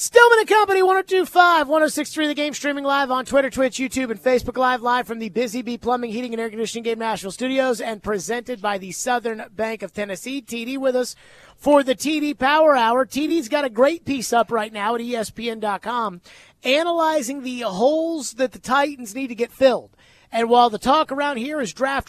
Stillman and Company, 102.5, 106.3 The Game, streaming live on Twitter, Twitch, YouTube, and Facebook live from the Busy Bee Plumbing, Heating, and Air Conditioning Game Nashville studios, and presented by the Southern Bank of Tennessee. TD with us for the TD Power Hour. TD's got a great piece up right now at ESPN.com analyzing the holes that the Titans need to get filled. And while the talk around here is draft,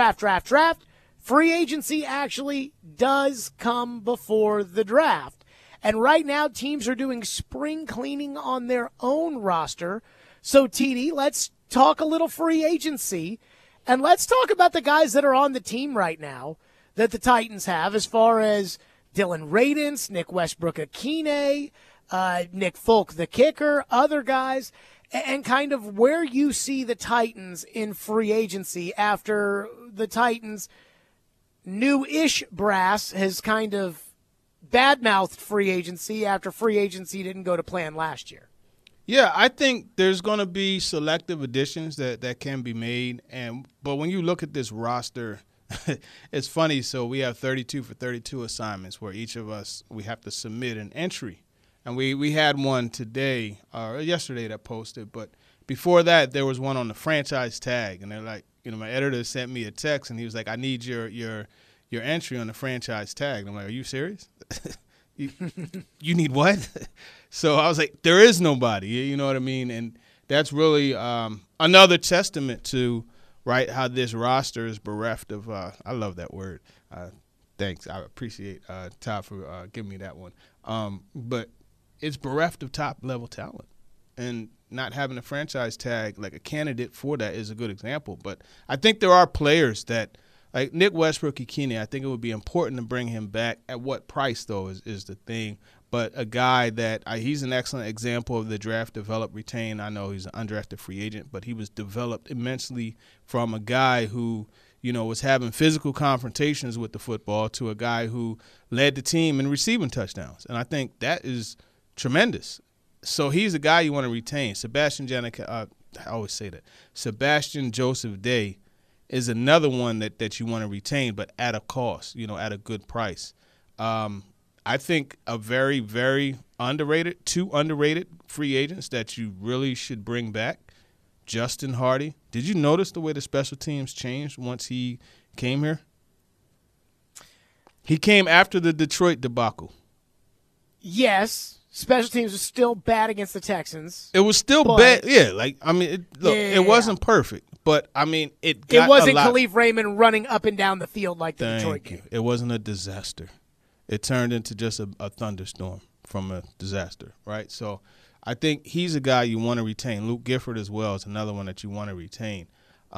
free agency actually does come before the draft. And right now, teams are doing spring cleaning on their own roster. So, TD, let's talk a little free agency. And let's talk about the guys that are on the team right now that the Titans have, as far as Dylan Radins, Nick Westbrook-Akine, Nick Folk, the kicker, other guys, and kind of where you see the Titans in free agency after the Titans' new-ish brass has kind of badmouthed free agency after free agency didn't go to plan last year. Yeah, I think there's going to be selective additions that can be made. But when you look at this roster, it's funny. So we have 32 for 32 assignments where each of us, we have to submit an entry. And we had one today or yesterday that posted. But before that, there was one on the franchise tag. And they're like, my editor sent me a text, and he was like, I need your entry on the franchise tag. And I'm like, are you serious? you need what? So I was like, there is nobody. You know what I mean? And that's really another testament to, right, how this roster is bereft of I love that word. Thanks. I appreciate Todd for giving me that one. But it's bereft of top-level talent. And not having a franchise tag, like a candidate for that, is a good example. But I think there are players that, like Nick Westbrook-Akine, I think it would be important to bring him back. At what price, though, is the thing. But a guy that he's an excellent example of the draft, develop, retain. I know he's an undrafted free agent, but he was developed immensely from a guy who, was having physical confrontations with the football to a guy who led the team in receiving touchdowns. And I think that is tremendous. So he's a guy you want to retain. Sebastian Joseph Day is another one that you want to retain, but at a cost, at a good price. I think a very, very two underrated free agents that you really should bring back. Justin Hardy. Did you notice the way the special teams changed once he came here? He came after the Detroit debacle. Yes. Special teams was still bad against the Texans. It was still bad. Yeah, it wasn't perfect. But, it wasn't Khalif Raymond running up and down the field like the Detroit game. It wasn't a disaster. It turned into just a thunderstorm from a disaster, right? So I think he's a guy you want to retain. Luke Gifford as well is another one that you want to retain.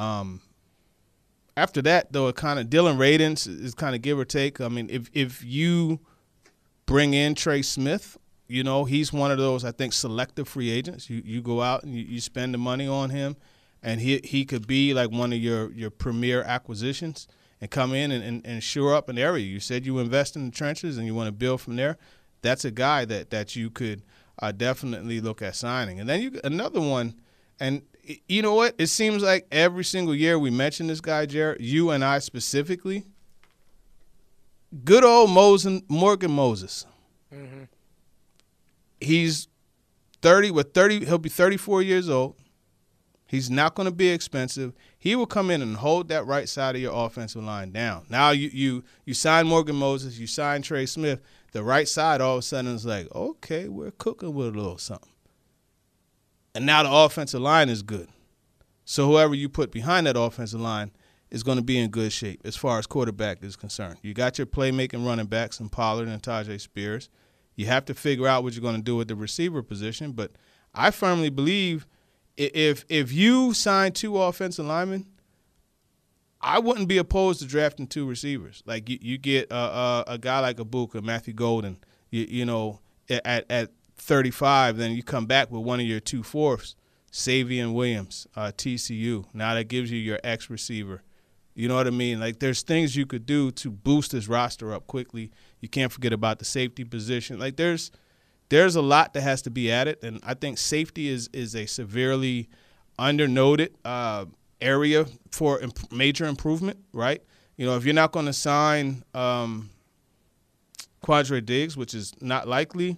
After that, though, Dylan Radins is kind of give or take. If you bring in Trey Smith, he's one of those, I think, selective free agents. You go out and you spend the money on him, and he could be like one of your premier acquisitions and come in and shore up an area. You said you invest in the trenches and you want to build from there. That's a guy that you could definitely look at signing. And then another one, and you know what? It seems like every single year we mention this guy, Jared, you and I specifically, good old Morgan Moses. Mm-hmm. He's 30. He'll be 34 years old. He's not going to be expensive. He will come in and hold that right side of your offensive line down. Now you sign Morgan Moses, you sign Trey Smith. The right side all of a sudden is like, okay, we're cooking with a little something. And now the offensive line is good. So whoever you put behind that offensive line is going to be in good shape as far as quarterback is concerned. You got your playmaking running backs in Pollard and Tajay Spears. You have to figure out what you're going to do with the receiver position. But I firmly believe if you sign 2 offensive linemen, I wouldn't be opposed to drafting 2 receivers. Like you get a guy like Ibuka, Matthew Golden, at 35, then you come back with one of your 2 fourths, Savion Williams, TCU. Now that gives you your X receiver. You know what I mean? Like, there's things you could do to boost this roster up quickly. You can't forget about the safety position. Like, there's a lot that has to be added, and I think safety is a severely undernoted area for major improvement, right? If you're not going to sign Quandre Diggs, which is not likely,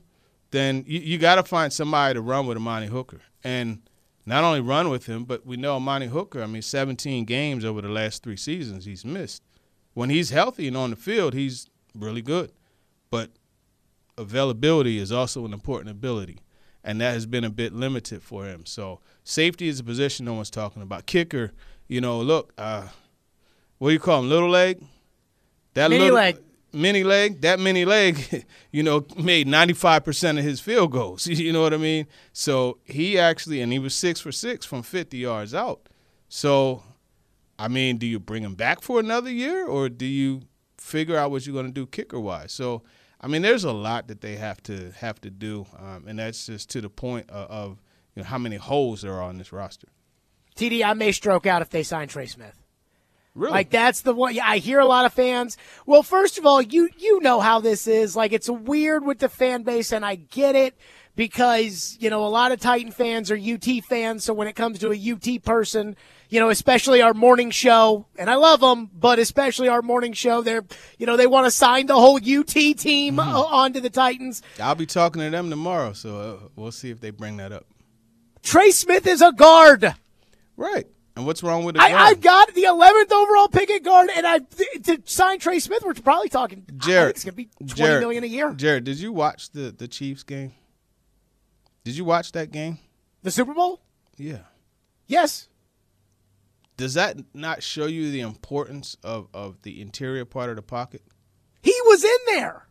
then you got to find somebody to run with Amani Hooker. And not only run with him, but we know Amani Hooker, 17 games over the last 3 seasons he's missed. When he's healthy and on the field, he's really good. But availability is also an important ability, and that has been a bit limited for him. So safety is a position no one's talking about. Kicker, look, what do you call him, little leg? Mini leg. Mini leg, that mini leg, made 95% of his field goals. You know what I mean? So he was 6 for 6 from 50 yards out. So, do you bring him back for another year, or do you figure out what you're going to do kicker-wise? So, there's a lot that they have to do, and that's just to the point of how many holes there are on this roster. TD, I may stroke out if they sign Trey Smith. Really? Like, that's the one. I hear a lot of fans. Well, first of all, you know how this is. Like, it's weird with the fan base, and I get it because, a lot of Titan fans are UT fans. So when it comes to a UT person, especially our morning show, and I love them, but especially our morning show, they want to sign the whole UT team onto the Titans. I'll be talking to them tomorrow, so we'll see if they bring that up. Trey Smith is a guard. Right. And what's wrong with it? I've got the 11th overall pick at guard, and to sign Trey Smith, we're probably talking. Jared, it's going to be $20 million a year. Jared, did you watch the Chiefs game? Did you watch that game? The Super Bowl? Yeah. Yes. Does that not show you the importance of the interior part of the pocket? He was in there.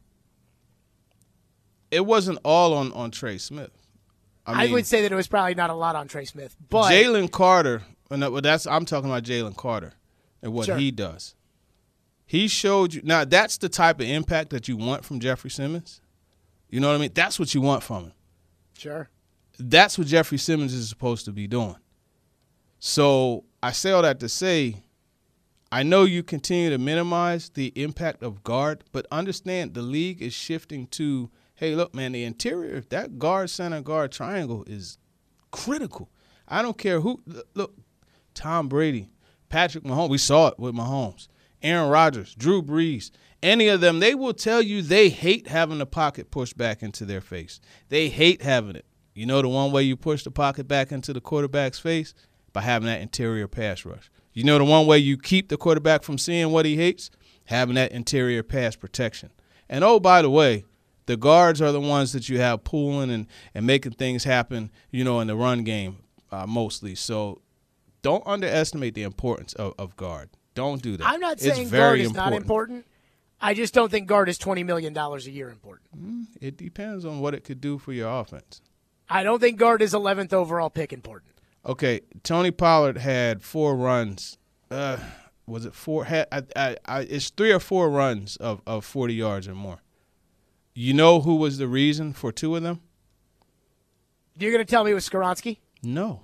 It wasn't all on Trey Smith. I would say that it was probably not a lot on Trey Smith, but Jalen Carter. I'm talking about Jalen Carter and what he does. He showed you. Now, that's the type of impact that you want from Jeffrey Simmons. You know what I mean? That's what you want from him. Sure. That's what Jeffrey Simmons is supposed to be doing. So I say all that to say, I know you continue to minimize the impact of guard, but understand the league is shifting to, hey, look, man, the interior, that guard, center, guard triangle is critical. I don't care who. Look, Tom Brady, Patrick Mahomes, we saw it with Mahomes, Aaron Rodgers, Drew Brees, any of them, they will tell you they hate having the pocket pushed back into their face. They hate having it. You know the one way you push the pocket back into the quarterback's face? By having that interior pass rush. You know the one way you keep the quarterback from seeing what he hates? Having that interior pass protection. And, oh, by the way, the guards are the ones that you have pulling and making things happen, in the run game mostly. So don't underestimate the importance of guard. Don't do that. I'm not saying guard is not important. I just don't think guard is $20 million a year important. It depends on what it could do for your offense. I don't think guard is 11th overall pick important. Okay, Tony Pollard had 4 runs. Was it 4? It's 3 or 4 runs of 40 yards or more. You know who was the reason for 2 of them? You're going to tell me it was Skoronski? No.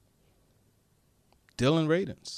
Dylan Radins.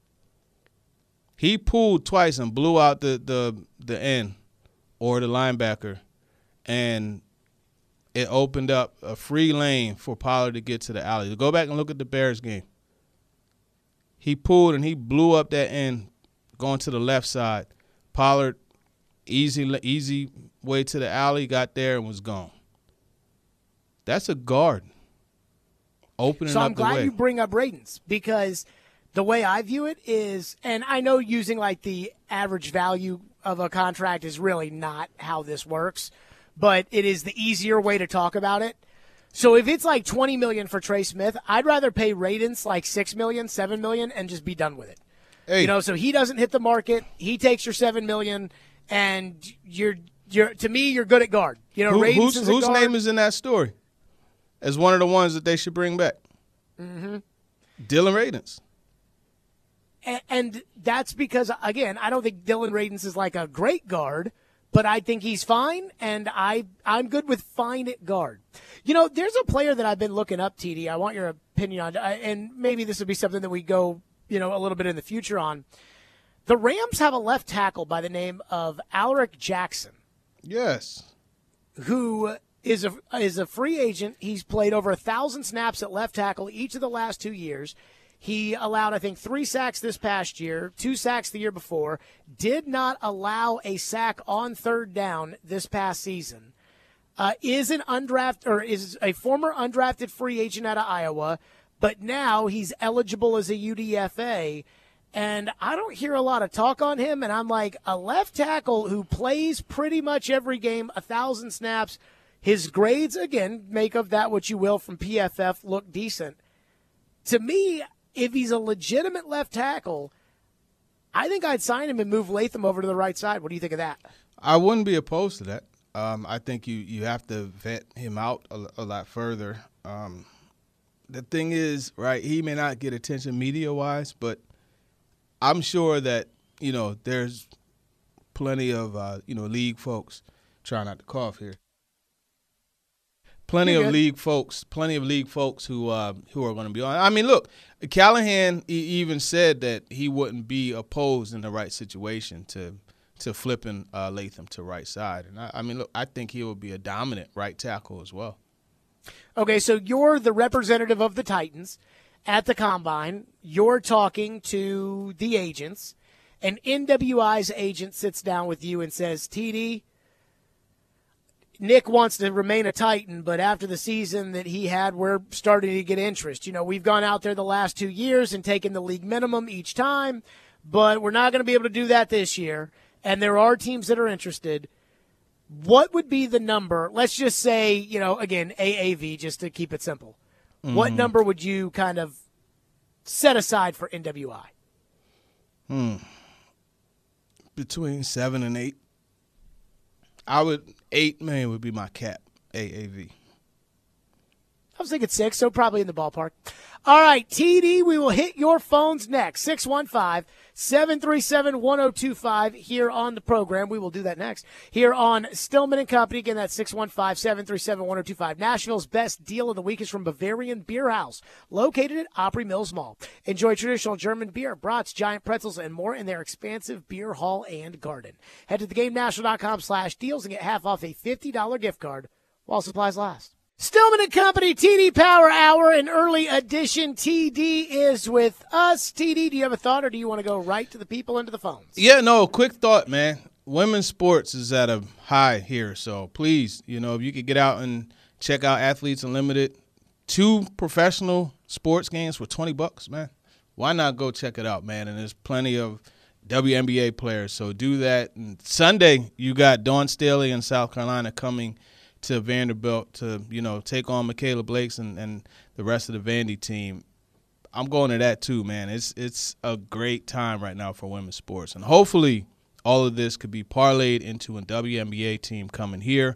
He pulled twice and blew out the end or the linebacker, and it opened up a free lane for Pollard to get to the alley. Go back and look at the Bears game. He pulled and he blew up that end going to the left side. Pollard, easy way to the alley, got there and was gone. That's a guard opening up the way. So I'm glad you bring up Radins because the way I view it is, and I know using like the average value of a contract is really not how this works, but it is the easier way to talk about it. So if it's like $20 million for Trey Smith, I'd rather pay Radins like $6 million, $7 million, and just be done with it. Hey. So he doesn't hit the market. He takes your $7 million, and you're to me, you're good at guard. Radins is a whose guard. name is in that story as one of the ones that they should bring back? Mm-hmm. Dylan Radins. And that's because, again, I don't think Dylan Radins is like a great guard, but I think he's fine, and I'm good with fine at guard. There's a player that I've been looking up, TD. I want your opinion on, and maybe this would be something that we go, a little bit in the future on. The Rams have a left tackle by the name of Alaric Jackson. Yes. Who is a free agent. He's played over 1,000 snaps at left tackle each of the last 2 years. He allowed, I think, 3 sacks this past year, 2 sacks the year before, did not allow a sack on third down this past season. is a former undrafted free agent out of Iowa, but now he's eligible as a UDFA. And I don't hear a lot of talk on him, and I'm like, a left tackle who plays pretty much every game, 1,000 snaps. His grades, again, make of that what you will from PFF, look decent. To me, if he's a legitimate left tackle, I think I'd sign him and move Latham over to the right side. What do you think of that? I wouldn't be opposed to that. I think you have to vet him out a lot further. The thing is, right, he may not get attention media-wise, but I'm sure that, there's plenty of, league folks. Try not to cough here. Plenty of league folks who are going to be on. I mean, look, Callahan even said that he wouldn't be opposed in the right situation to flipping Latham to right side. And I mean, look, I think he will be a dominant right tackle as well. Okay, so you're the representative of the Titans at the Combine. You're talking to the agents. An NWI's agent sits down with you and says, TD, Nick wants to remain a Titan, but after the season that he had, we're starting to get interest. We've gone out there the last 2 years and taken the league minimum each time, but we're not going to be able to do that this year. And there are teams that are interested. What would be the number? Let's just say, again, AAV, just to keep it simple. Mm-hmm. What number would you kind of set aside for NWI? Between 7 and 8. 8 million would be my cap, AAV. I was thinking 6, so probably in the ballpark. All right, TD, we will hit your phones next. 615-737-1025 here on the program. We will do that next. Here on Stillman and Company. Again, that's 615-737-1025. Nashville's best deal of the week is from Bavarian Beer House, located at Opry Mills Mall. Enjoy traditional German beer, brats, giant pretzels, and more in their expansive beer hall and garden. Head to theGameNational.com/deals and get half off a $50 gift card while supplies last. Stillman and Company, TD Power Hour, an early edition. TD is with us. TD, do you have a thought, or do you want to go right to the people into the phones? Yeah, no, quick thought, man. Women's sports is at a high here, so please, if you could get out and check out Athletes Unlimited, 2 professional sports games for $20, man. Why not go check it out, man? And there's plenty of WNBA players, so do that. And Sunday, you got Dawn Staley in South Carolina coming to Vanderbilt to, take on Michaela Blakes and the rest of the Vandy team. I'm going to that too, man. It's a great time right now for women's sports. And hopefully all of this could be parlayed into a WNBA team coming here.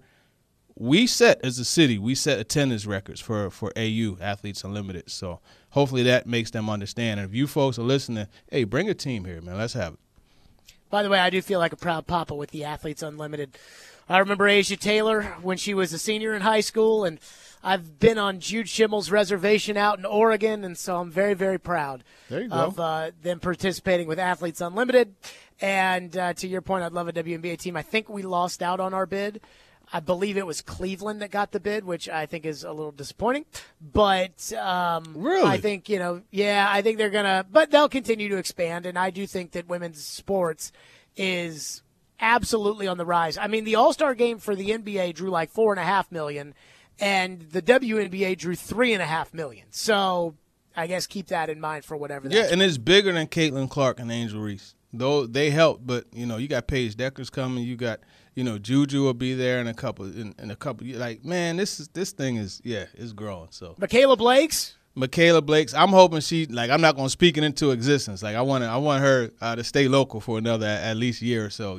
As a city, we set attendance records for AU, Athletes Unlimited. So hopefully that makes them understand. And if you folks are listening, hey, bring a team here, man. Let's have it. By the way, I do feel like a proud papa with the Athletes Unlimited. I remember Asia Taylor when she was a senior in high school, and I've been on Jude Schimmel's reservation out in Oregon, and so I'm very, very proud of them participating with Athletes Unlimited. And to your point, I'd love a WNBA team. I think we lost out on our bid. I believe it was Cleveland that got the bid, which I think is a little disappointing. But really? I think, I think they're going to – but they'll continue to expand, and I do think that women's sports is – absolutely on the rise. I mean, the All-Star game for the NBA drew like 4.5 million, and the WNBA drew 3.5 million. So I guess keep that in mind for whatever. Yeah, and it's bigger than Caitlin Clark and Angel Reese. Though they help, but you got Paige Deckers coming. You got Juju will be there in a couple. Like, man, this thing is it's growing. So Michaela Blakes. I'm hoping I'm not going to speak it into existence. Like I want her to stay local for another at least year or so,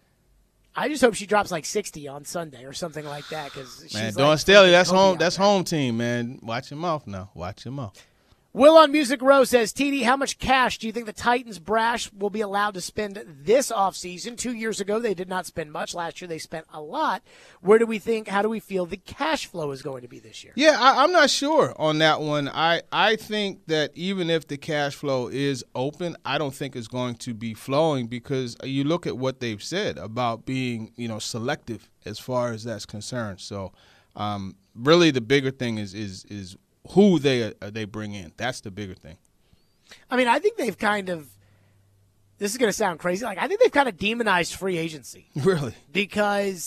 I just hope she drops like 60 on Sunday or something like that. Man, Dawn Staley, that's home. That's home team, man. Watch your mouth now. Watch your mouth. Will on Music Row says, TD, how much cash do you think the Titans brash will be allowed to spend this offseason? 2 years ago, they did not spend much. Last year, they spent a lot. How do we feel the cash flow is going to be this year? Yeah, I'm not sure on that one. I think that even if the cash flow is open, I don't think it's going to be flowing because you look at what they've said about being, selective as far as that's concerned. So really the bigger thing is who they bring in. That's the bigger thing. I mean, I think they've kind of – this is going to sound crazy. I think they've kind of demonized free agency. Really? Because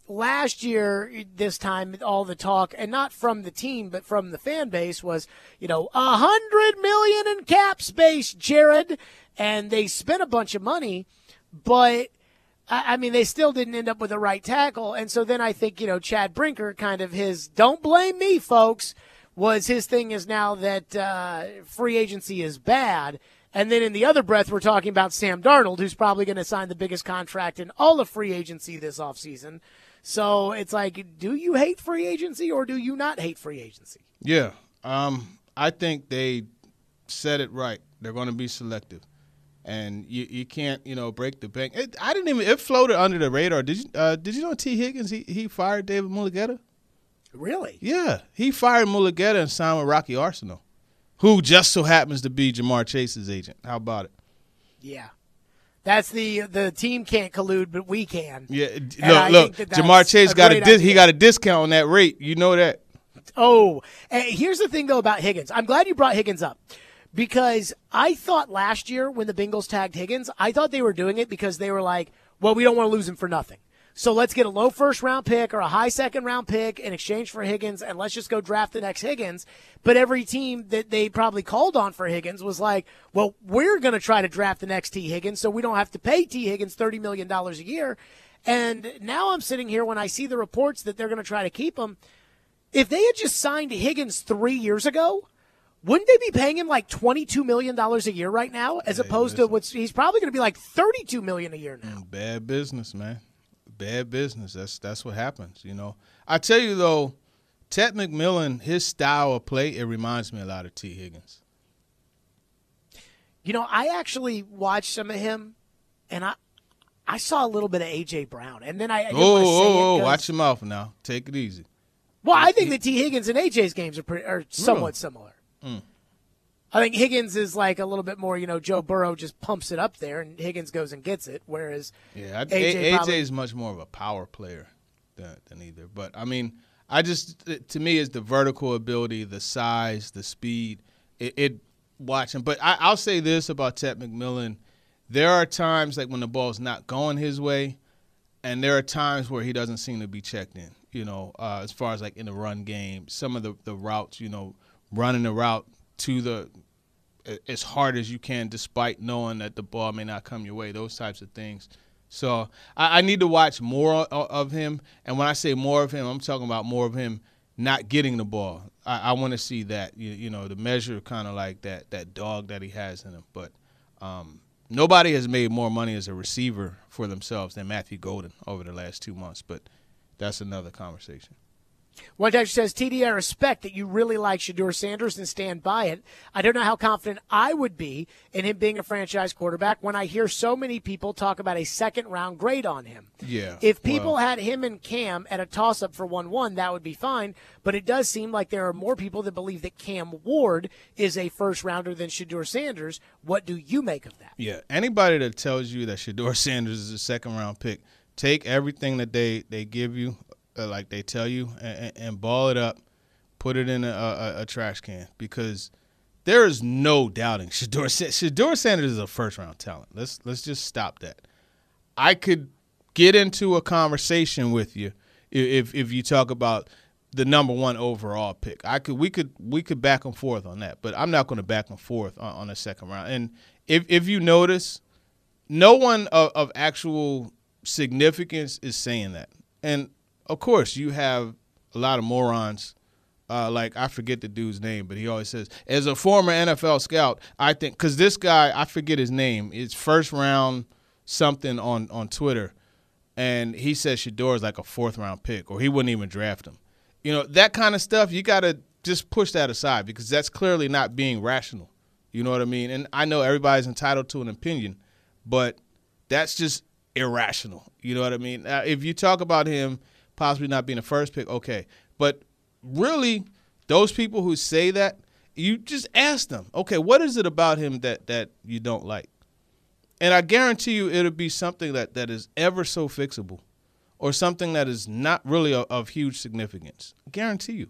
last year, this time, all the talk, and not from the team, but from the fan base, was, $100 million in cap space, Jared. And they spent a bunch of money, but I mean, they still didn't end up with the right tackle. And so then I think, Chad Brinker, kind of his "don't blame me, folks," was his thing is now that free agency is bad. And then in the other breath, we're talking about Sam Darnold, who's probably going to sign the biggest contract in all of free agency this offseason. So it's like, do you hate free agency or do you not hate free agency? Yeah. I think they said it right. They're going to be selective. And you can't, break the bank. It floated under the radar. Did you know T. Higgins, he fired David Mulugheta? Really? Yeah. He fired Mulugheta and signed with Rocky Arsenal, who just so happens to be Jamar Chase's agent. How about it? Yeah. That's the team can't collude, but we can. Yeah. Look, Jamar Chase got a discount on that rate. You know that. Oh, here's the thing, though, about Higgins. I'm glad you brought Higgins up. Because I thought last year when the Bengals tagged Higgins, I thought they were doing it because they were like, well, we don't want to lose him for nothing. So let's get a low first-round pick or a high second-round pick in exchange for Higgins, and let's just go draft the next Higgins. But every team that they probably called on for Higgins was like, well, we're going to try to draft the next T. Higgins so we don't have to pay T. Higgins $30 million a year. And now I'm sitting here when I see the reports that they're going to try to keep him. If they had just signed Higgins 3 years ago, wouldn't they be paying him like $22 million a year right now, as opposed to he's probably going to be like $32 million a year now? Bad business, man. Bad business. That's what happens, I tell you, though, Ted McMillan, his style of play, it reminds me a lot of T. Higgins. I actually watched some of him, and I saw a little bit of A.J. Brown. And then I didn't want to say it. Watch your mouth now. Take it easy. Well, I think that T. Higgins and A.J.'s games are somewhat similar. I think Higgins is like a little bit more, Joe Burrow just pumps it up there, and Higgins goes and gets it, whereas AJ is much more of a power player than either. But, I mean, to me, it's the vertical ability, the size, the speed, watching. But I'll say this about Ted McMillan. There are times like when the ball's not going his way, and there are times where he doesn't seem to be checked in, as far as like in the run game. Some of the routes, running the route to as hard as you can despite knowing that the ball may not come your way, those types of things. So I need to watch more of him. And when I say more of him, I'm talking about more of him not getting the ball. I want to see that, the measure kind of like that dog that he has in him. But nobody has made more money as a receiver for themselves than Matthew Golden over the last 2 months. But that's another conversation. One texter says, TD, I respect that you really like Shedeur Sanders and stand by it. I don't know how confident I would be in him being a franchise quarterback when I hear so many people talk about a second-round grade on him. Yeah. If people had him and Cam at a toss-up for 1-1, that would be fine. But it does seem like there are more people that believe that Cam Ward is a first-rounder than Shedeur Sanders. What do you make of that? Yeah. Anybody that tells you that Shedeur Sanders is a second-round pick, take everything that they give you, like they tell you, and ball it up, put it in a trash can, because there is no doubting Shedeur Sanders is a first-round talent. Let's just stop that. I could get into a conversation with you if you talk about the number one overall pick. We could back and forth on that, but I'm not going to back and forth on a second round. And if you notice, no one of actual significance is saying that. And of course, you have a lot of morons, like I forget the dude's name, but he always says, as a former NFL scout, I think, because this guy, I forget his name, it's first round something on Twitter, and he says Shedeur is like a fourth-round pick, or he wouldn't even draft him. That kind of stuff, you got to just push that aside, because that's clearly not being rational. You know what I mean? And I know everybody's entitled to an opinion, but that's just irrational. You know what I mean? If you talk about him possibly not being a first pick, okay. But really, those people who say that, you just ask them, okay, what is it about him that you don't like? And I guarantee you it'll be something that is ever so fixable, or something that is not really of huge significance. I guarantee you.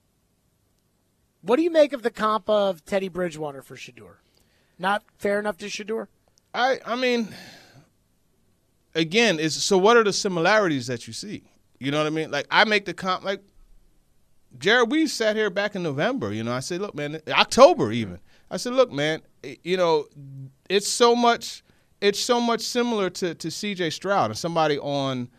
What do you make of the comp of Teddy Bridgewater for Shedeur? Not fair enough to Shedeur? I mean, again, so what are the similarities that you see? You know what I mean? Like, I make the comp, like, Jared, we sat here back in November. I said, look, man, October even. I said, look, man, it's so much similar to C.J. Stroud. And somebody on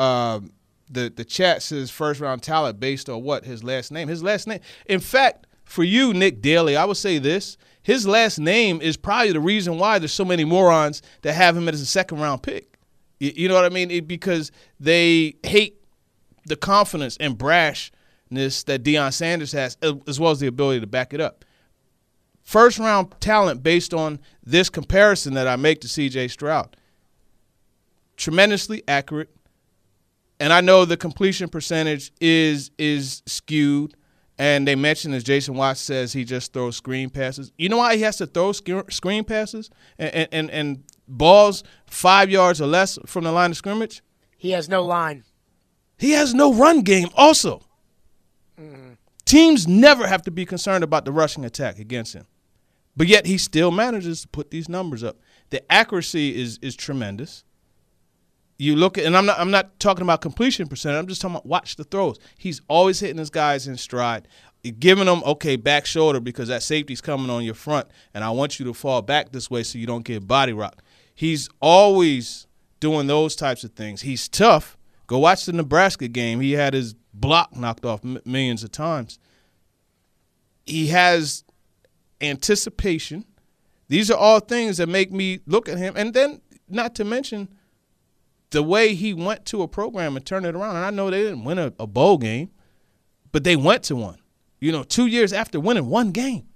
the chat says first-round talent based on what? His last name. His last name. In fact, for you, Nick Daly, I would say this. His last name is probably the reason why there's so many morons that have him as a second-round pick. You know what I mean? Because they hate the confidence and brashness that Deion Sanders has, as well as the ability to back it up. First-round talent based on this comparison that I make to C.J. Stroud. Tremendously accurate. And I know the completion percentage is skewed. And they mentioned, as Jason Watts says, he just throws screen passes. You know why he has to throw screen passes and balls 5 yards or less from the line of scrimmage? He has no line. He has no run game also. Mm-hmm. Teams never have to be concerned about the rushing attack against him. But yet he still manages to put these numbers up. The accuracy is tremendous. You look at, and I'm not talking about completion percentage. I'm just talking about watch the throws. He's always hitting his guys in stride, giving them, okay, back shoulder because that safety's coming on your front, and I want you to fall back this way so you don't get body rocked. He's always doing those types of things. He's tough. Go watch the Nebraska game. He had his block knocked off millions of times. He has anticipation. These are all things that make me look at him. And then, not to mention, the way he went to a program and turned it around. And I know they didn't win a bowl game, but they went to one. 2 years after winning one game.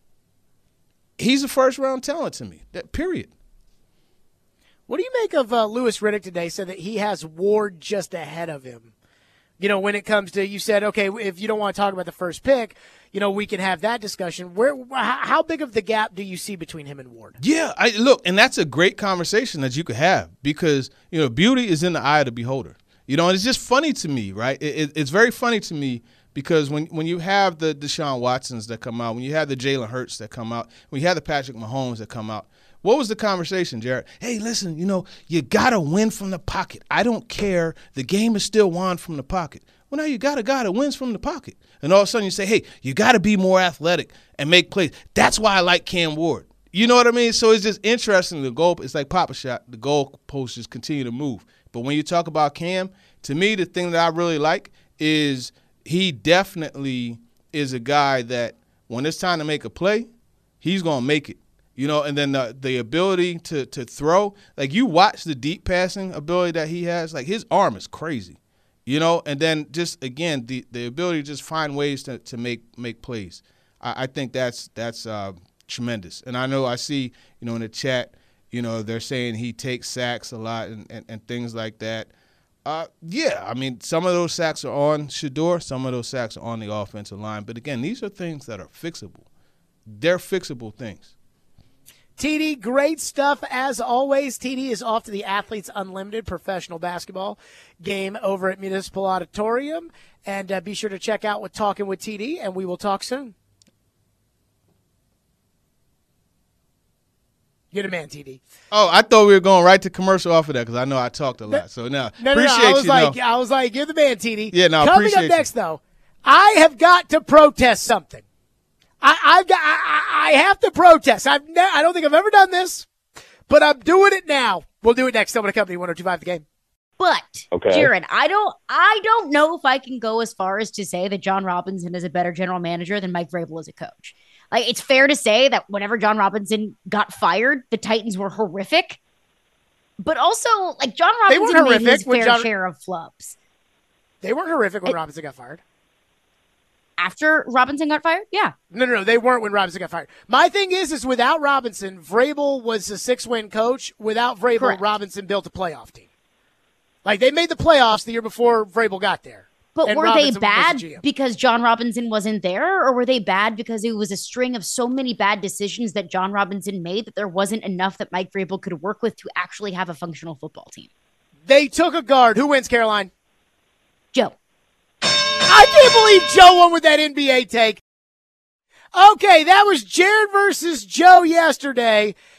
He's a first-round talent to me, period. What do you make of Louis Riddick today said that he has Ward just ahead of him? When it comes to, you said, okay, if you don't want to talk about the first pick, we can have that discussion. How big of the gap do you see between him and Ward? Yeah, look, and that's a great conversation that you could have because, beauty is in the eye of the beholder. And it's just funny to me, right? It's very funny to me because when you have the Deshaun Watsons that come out, when you have the Jalen Hurts that come out, when you have the Patrick Mahomes that come out, what was the conversation, Jared? Hey, listen, you got to win from the pocket. I don't care. The game is still won from the pocket. Well, now you got a guy that wins from the pocket. And all of a sudden you say, hey, you got to be more athletic and make plays. That's why I like Cam Ward. You know what I mean? So it's just interesting. It's like Papa Shot. The goalposts just continue to move. But when you talk about Cam, to me, the thing that I really like is he definitely is a guy that when it's time to make a play, he's going to make it. And then the ability to throw, like you watch the deep passing ability that he has, like his arm is crazy, and then just, again, the ability to just find ways to make plays. I think that's tremendous. And I know I see, in the chat, they're saying he takes sacks a lot and things like that. Yeah, I mean, some of those sacks are on Shedeur, some of those sacks are on the offensive line. But, again, these are things that are fixable. They're fixable things. TD, great stuff as always. TD is off to the Athletes Unlimited professional basketball game over at Municipal Auditorium. And be sure to check out Talking with TD, and we will talk soon. You're the man, TD. Oh, I thought we were going right to commercial off of that because I know I talked a lot. So now, appreciate you. I was like, you're the man, TD. Yeah, no, Coming up next, though, I have got to protest something. I have to protest. I don't think I've ever done this, but I'm doing it now. We'll do it next. Someone Company 102.5 The Game. But Jared, I don't know if I can go as far as to say that John Robinson is a better general manager than Mike Vrabel as a coach. Like, it's fair to say that whenever John Robinson got fired, the Titans were horrific. But also, like, John Robinson made his fair share of flubs. They weren't horrific when Robinson got fired. After Robinson got fired? Yeah. No, they weren't when Robinson got fired. My thing is without Robinson, Vrabel was a 6-win coach. Without Vrabel, correct. Robinson built a playoff team. Like, they made the playoffs the year before Vrabel got there. But were they bad because John Robinson wasn't there, or were they bad because it was a string of so many bad decisions that John Robinson made that there wasn't enough that Mike Vrabel could work with to actually have a functional football team? They took a guard. Who wins, Caroline? Joe. I can't believe Joe won with that NBA take. Okay, that was Jared versus Joe yesterday.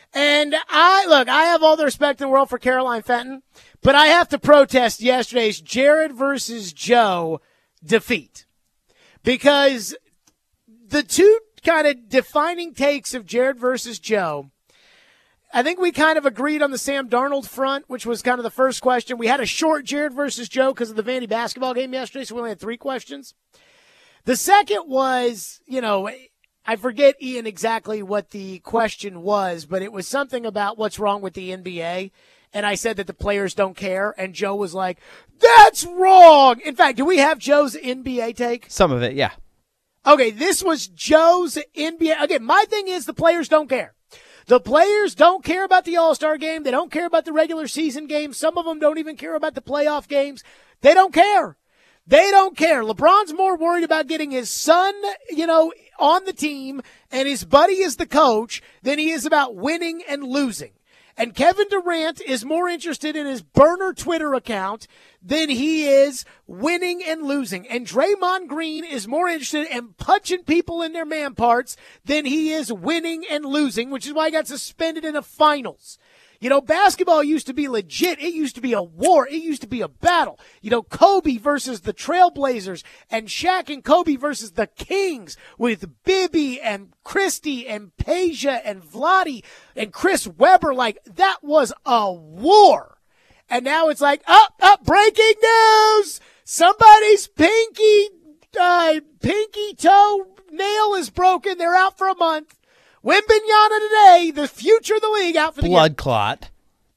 And I have all the respect in the world for Caroline Fenton, but I have to protest yesterday's Jared versus Joe defeat. Because the two kind of defining takes of Jared versus Joe, I think we kind of agreed on the Sam Darnold front, which was kind of the first question. We had a short Jared versus Joe because of the Vandy basketball game yesterday, so we only had 3 questions. The second was, I forget, Ian, exactly what the question was, but it was something about what's wrong with the NBA. And I said that the players don't care. And Joe was like, that's wrong. In fact, do we have Joe's NBA take? Some of it, yeah. Okay, this was Joe's NBA. Again, my thing is the players don't care. The players don't care about the All-Star game. They don't care about the regular season games. Some of them don't even care about the playoff games. They don't care. They don't care. LeBron's more worried about getting his son, on the team and his buddy is the coach than he is about winning and losing. And Kevin Durant is more interested in his burner Twitter account than he is winning and losing. And Draymond Green is more interested in punching people in their man parts than he is winning and losing, which is why he got suspended in the finals. Basketball used to be legit. It used to be a war. It used to be a battle. Kobe versus the Trailblazers and Shaq and Kobe versus the Kings with Bibby and Christie and Peja and Vlade and Chris Webber. Like, that was a war. And now it's like, breaking news. Somebody's pinky toe nail is broken. They're out for a month. Wembanyama today, the future of the league, out for the year. Blood clot.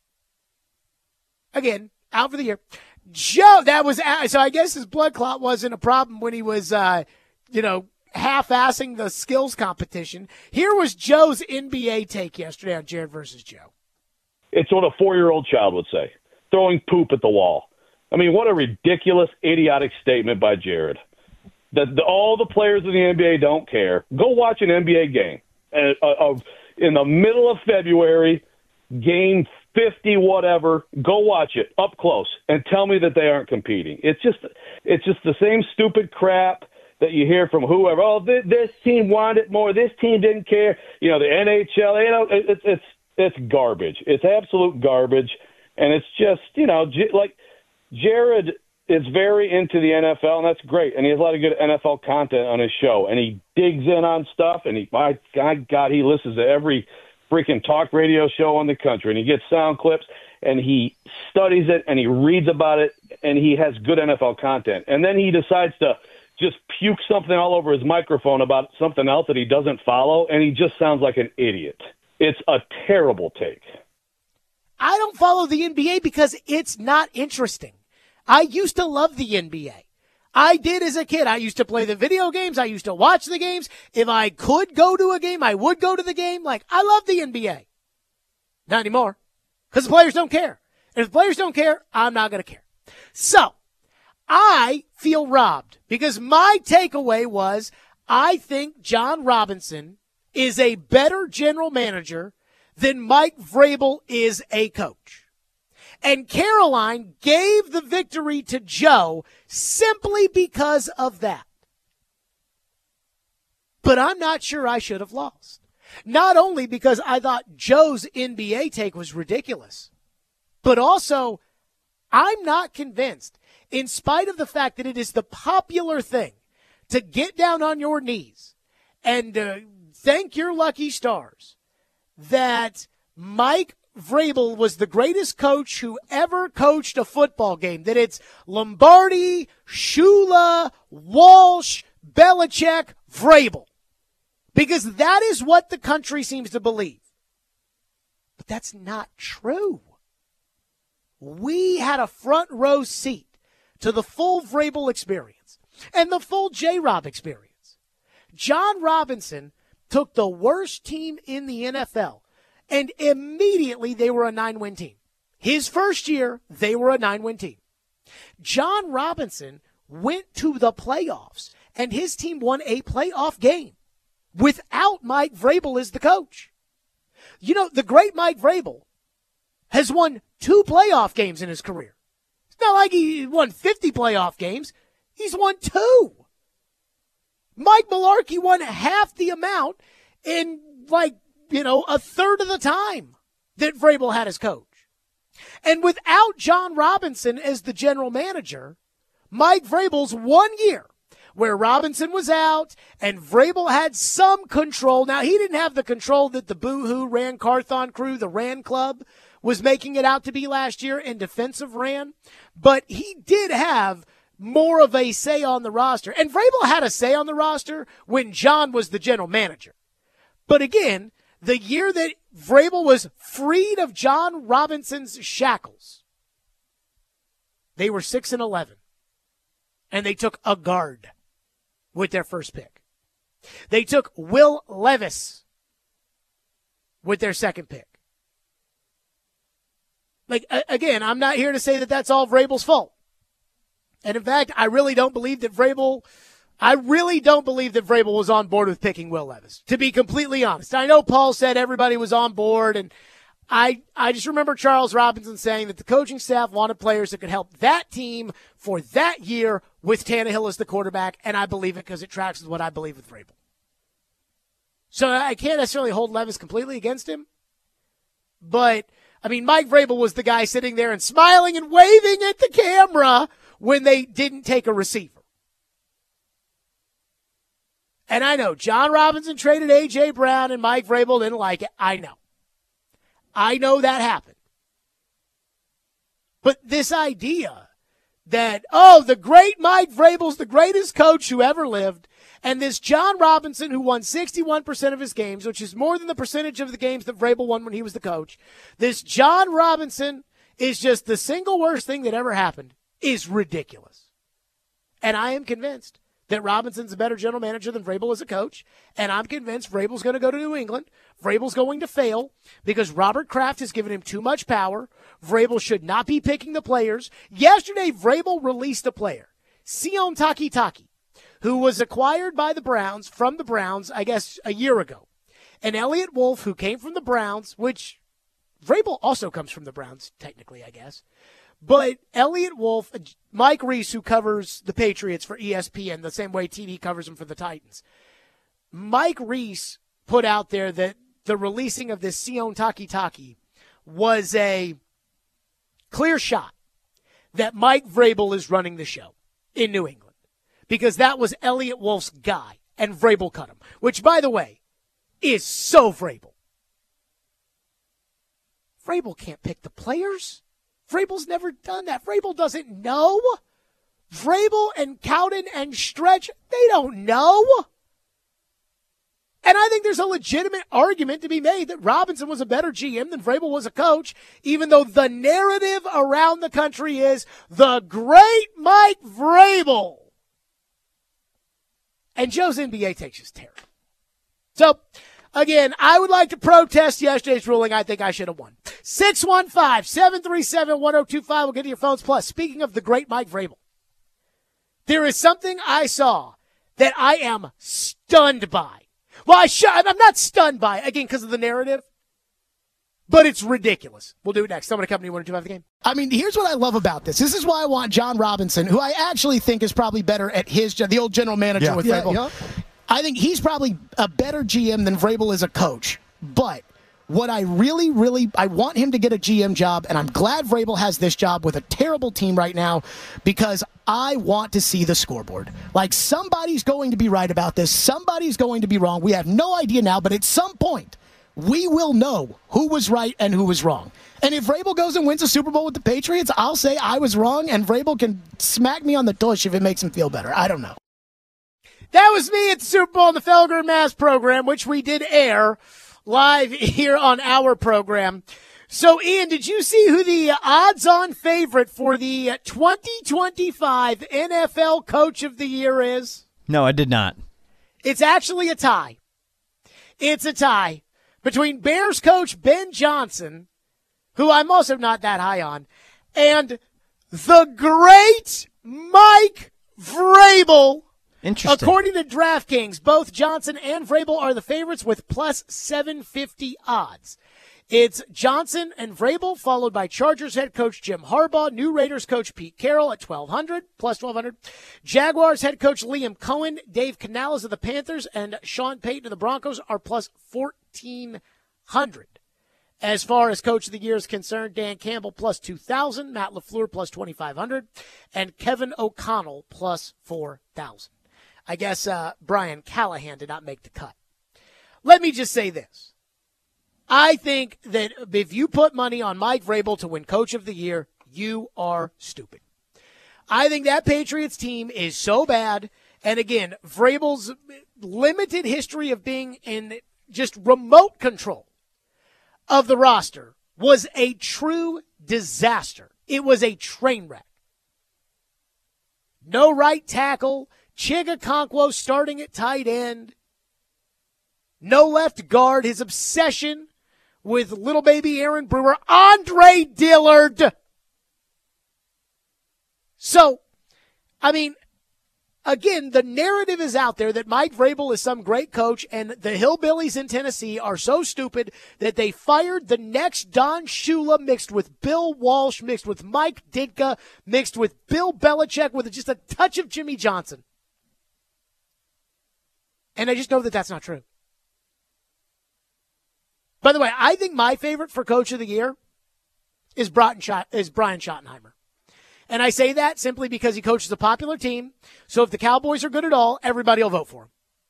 Again, out for the year. Joe, so I guess his blood clot wasn't a problem when he was, half-assing the skills competition. Here was Joe's NBA take yesterday on Jared versus Joe. It's what a 4-year-old child would say, throwing poop at the wall. I mean, what a ridiculous, idiotic statement by Jared. All the players in the NBA don't care. Go watch an NBA game. In the middle of February, game 50, whatever, go watch it up close and tell me that they aren't competing. It's just the same stupid crap that you hear from whoever. Oh, this team wanted it more. This team didn't care. The NHL. It's garbage. It's absolute garbage, and it's just like Jared is very into the NFL, and that's great. And he has a lot of good NFL content on his show. And he digs in on stuff, and my God, he listens to every freaking talk radio show in the country. And he gets sound clips, and he studies it, and he reads about it, and he has good NFL content. And then he decides to just puke something all over his microphone about something else that he doesn't follow, and he just sounds like an idiot. It's a terrible take. I don't follow the NBA because it's not interesting. I used to love the NBA. I did as a kid. I used to play the video games. I used to watch the games. If I could go to a game, I would go to the game. Like, I love the NBA. Not anymore. Because the players don't care. And if the players don't care, I'm not going to care. So, I feel robbed because my takeaway was I think John Robinson is a better general manager than Mike Vrabel is a coach. And Caroline gave the victory to Joe simply because of that. But I'm not sure I should have lost. Not only because I thought Joe's NBA take was ridiculous, but also I'm not convinced, in spite of the fact that it is the popular thing to get down on your knees and thank your lucky stars, that Mike Vrabel was the greatest coach who ever coached a football game, that it's Lombardi, Shula, Walsh, Belichick, Vrabel. Because that is what the country seems to believe. But that's not true. We had a front row seat to the full Vrabel experience and the full J-Rob experience. John Robinson took the worst team in the NFL, and immediately they were a 9-win team. His first year, they were a 9-win team. John Robinson went to the playoffs, and his team won a playoff game without Mike Vrabel as the coach. The great Mike Vrabel has won 2 playoff games in his career. It's not like he won 50 playoff games. He's won 2. Mike Mularkey won half the amount in a third of the time that Vrabel had as coach. And without John Robinson as the general manager, Mike Vrabel's 1 year where Robinson was out and Vrabel had some control. Now, he didn't have the control that the Boo-Hoo Ran Carthon crew, the Ran Club, was making it out to be last year in defense of Ran. But he did have more of a say on the roster. And Vrabel had a say on the roster when John was the general manager. But again, the year that Vrabel was freed of John Robinson's shackles, they were 6-11. And they took a guard with their first pick. They took Will Levis with their second pick. Again, I'm not here to say that that's all Vrabel's fault. And in fact, I really don't believe that Vrabel was on board with picking Will Levis, to be completely honest. I know Paul said everybody was on board, and I just remember Charles Robinson saying that the coaching staff wanted players that could help that team for that year with Tannehill as the quarterback, and I believe it because it tracks with what I believe with Vrabel. So I can't necessarily hold Levis completely against him, but, Mike Vrabel was the guy sitting there and smiling and waving at the camera when they didn't take a receiver. And I know John Robinson traded A.J. Brown and Mike Vrabel didn't like it. I know that happened. But this idea that, the great Mike Vrabel's the greatest coach who ever lived, and this John Robinson who won 61% of his games, which is more than the percentage of the games that Vrabel won when he was the coach, this John Robinson is just the single worst thing that ever happened, is ridiculous. And I am convinced that Robinson's a better general manager than Vrabel as a coach, and I'm convinced Vrabel's going to go to New England. Vrabel's going to fail because Robert Kraft has given him too much power. Vrabel should not be picking the players. Yesterday, Vrabel released a player, Sione Takitaki, who was acquired by the Browns, from the Browns, I guess, a year ago. And Elliott Wolf, who came from the Browns, which Vrabel also comes from the Browns, technically, I guess. But Elliott Wolf, Mike Reese, who covers the Patriots for ESPN, the same way TV covers them for the Titans. Mike Reese put out there that the releasing of this Sione Takitaki was a clear shot that Mike Vrabel is running the show in New England, because that was Elliott Wolf's guy, and Vrabel cut him, which, by the way, is so Vrabel. Vrabel can't pick the players. Vrabel's never done that. Vrabel doesn't know. Vrabel and Cowden and Stretch, they don't know. And I think there's a legitimate argument to be made that Robinson was a better GM than Vrabel was a coach, even though the narrative around the country is the great Mike Vrabel. And Joe's NBA takes is terrible. So, again, I would like to protest yesterday's ruling. I think I should have won. 615-737-1025. We'll get to your phones. Plus, speaking of the great Mike Vrabel, there is something I saw that I am stunned by. Well, I'm not stunned by, again, because of the narrative, but it's ridiculous. We'll do it next. Somebody come to 102.5 The Game. Here's what I love about this. This is why I want John Robinson, who I actually think is probably better at the old general manager with Vrabel. Yeah. I think he's probably a better GM than Vrabel is a coach. But what I I want him to get a GM job, and I'm glad Vrabel has this job with a terrible team right now, because I want to see the scoreboard. Like, somebody's going to be right about this. Somebody's going to be wrong. We have no idea now, but at some point, we will know who was right and who was wrong. And if Vrabel goes and wins a Super Bowl with the Patriots, I'll say I was wrong, and Vrabel can smack me on the tush if it makes him feel better. I don't know. That was me at the Super Bowl in the Felger and Mazz program, which we did air live here on our program. So, Ian, did you see who the odds-on favorite for the 2025 NFL Coach of the Year is? No, I did not. It's actually a tie. It's a tie between Bears coach Ben Johnson, who I'm also not that high on, and the great Mike Vrabel. Interesting. According to DraftKings, both Johnson and Vrabel are the favorites with plus 750 odds. It's Johnson and Vrabel, followed by Chargers head coach Jim Harbaugh, new Raiders coach Pete Carroll at 1,200, plus 1,200. Jaguars head coach Liam Cohen, Dave Canales of the Panthers, and Sean Payton of the Broncos are plus 1,400. 2,300. As far as Coach of the Year is concerned, Dan Campbell plus 2,000, Matt LaFleur plus 2,500, and Kevin O'Connell plus 4,000. I guess Brian Callahan did not make the cut. Let me just say this. I think that if you put money on Mike Vrabel to win Coach of the Year, you are stupid. I think that Patriots team is so bad. And again, Vrabel's limited history of being in just remote control of the roster was a true disaster. It was a train wreck. No right tackle, Chigakonkwo starting at tight end, no left guard, his obsession with little baby Aaron Brewer, Andre Dillard. So, I mean, again, the narrative is out there that Mike Vrabel is some great coach, and the hillbillies in Tennessee are so stupid that they fired the next Don Shula mixed with Bill Walsh, mixed with Mike Ditka, mixed with Bill Belichick with just a touch of Jimmy Johnson. And I just know that that's not true. By the way, I think my favorite for Coach of the Year is Brian Schottenheimer. And I say that simply because he coaches a popular team. So if the Cowboys are good at all, everybody will vote for him.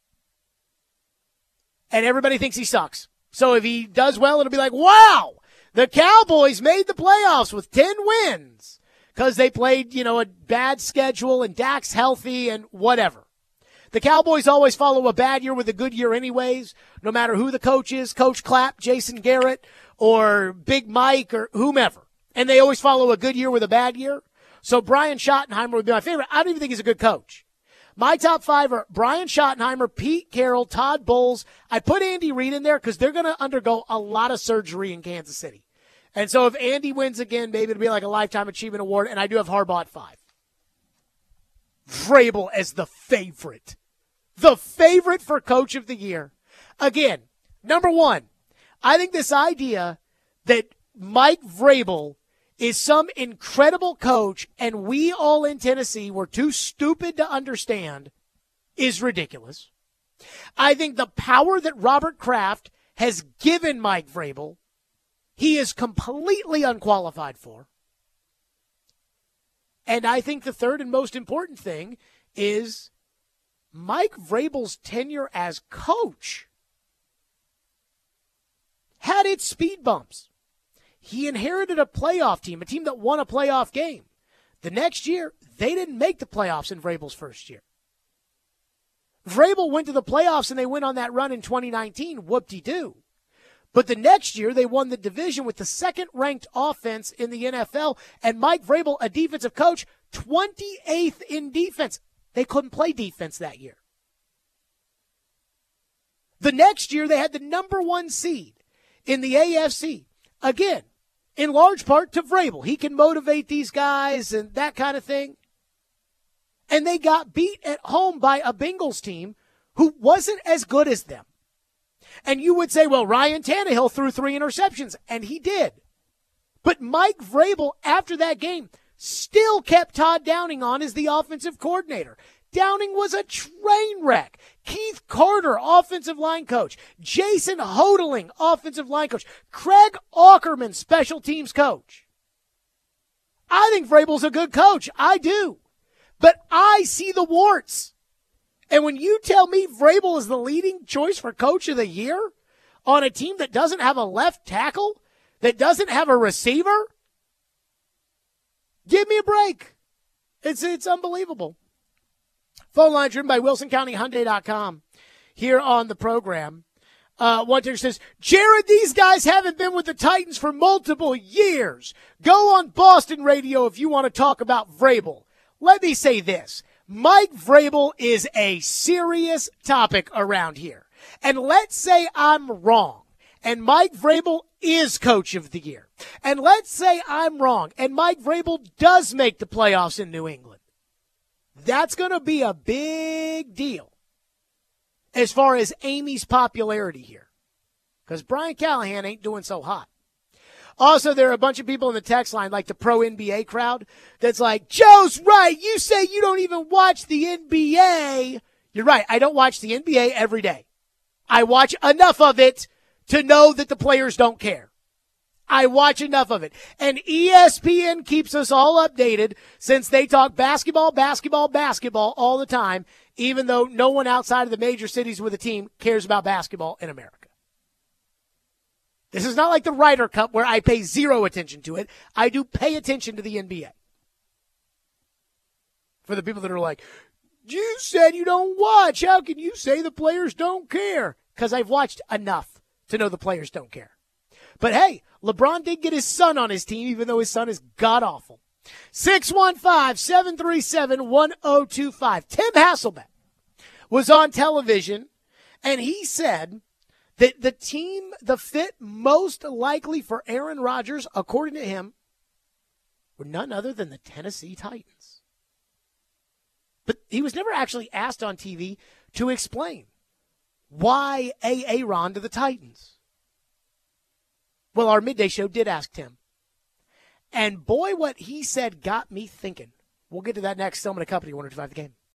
And everybody thinks he sucks. So if he does well, it'll be like, wow, the Cowboys made the playoffs with 10 wins because they played, a bad schedule and Dak's healthy and whatever. The Cowboys always follow a bad year with a good year anyways, no matter who the coach is, Coach Clapp, Jason Garrett, or Big Mike, or whomever. And they always follow a good year with a bad year. So Brian Schottenheimer would be my favorite. I don't even think he's a good coach. My top 5 are Brian Schottenheimer, Pete Carroll, Todd Bowles. I put Andy Reid in there because they're going to undergo a lot of surgery in Kansas City. And so if Andy wins again, maybe it'll be like a Lifetime Achievement Award, and I do have Harbaugh at 5. Vrabel as the favorite. The favorite for Coach of the Year. Again, number 1, I think this idea that Mike Vrabel is some incredible coach and we all in Tennessee were too stupid to understand is ridiculous. I think the power that Robert Kraft has given Mike Vrabel, he is completely unqualified for. And I think the third and most important thing is Mike Vrabel's tenure as coach had its speed bumps. He inherited a playoff team, a team that won a playoff game. The next year, they didn't make the playoffs in Vrabel's first year. Vrabel went to the playoffs and they went on that run in 2019, whoop-de-doo. But the next year, they won the division with the second-ranked offense in the NFL, and Mike Vrabel, a defensive coach, 28th in defense. They couldn't play defense that year. The next year, they had the number 1 seed in the AFC. Again, in large part to Vrabel. He can motivate these guys and that kind of thing. And they got beat at home by a Bengals team who wasn't as good as them. And you would say, well, Ryan Tannehill threw 3 interceptions, and he did. But Mike Vrabel, after that game, still kept Todd Downing on as the offensive coordinator. Downing was a train wreck. Keith Carter, offensive line coach. Jason Hodeling, offensive line coach. Craig Aukerman, special teams coach. I think Vrabel's a good coach. I do. But I see the warts. And when you tell me Vrabel is the leading choice for Coach of the Year on a team that doesn't have a left tackle, that doesn't have a receiver, give me a break. It's unbelievable. Phone line driven by WilsonCountyHyundai.com here on the program. One texter says, Jared, these guys haven't been with the Titans for multiple years. Go on Boston radio if you want to talk about Vrabel. Let me say this. Mike Vrabel is a serious topic around here. And let's say I'm wrong, and Mike Vrabel is Coach of the Year. And let's say I'm wrong, and Mike Vrabel does make the playoffs in New England. That's going to be a big deal as far as Amy's popularity here, because Brian Callahan ain't doing so hot. Also, there are a bunch of people in the text line, like the pro-NBA crowd, that's like, Joe's right. You say you don't even watch the NBA. You're right. I don't watch the NBA every day. I watch enough of it to know that the players don't care. I watch enough of it. And ESPN keeps us all updated since they talk basketball all the time, even though no one outside of the major cities with a team cares about basketball in America. This is not like the Ryder Cup where I pay zero attention to it. I do pay attention to the NBA. For the people that are like, you said you don't watch. How can you say the players don't care? Because I've watched enough to know the players don't care. But hey, LeBron did get his son on his team, even though his son is god-awful. 615-737-1025. Tim Hasselbeck was on television, and he said that the team, the fit most likely for Aaron Rodgers, according to him, were none other than the Tennessee Titans. But he was never actually asked on TV to explain why Aaron to the Titans. Well, our midday show did ask Tim. And boy, what he said got me thinking. We'll get to that next. Stillman & Company, 102.5 The Game.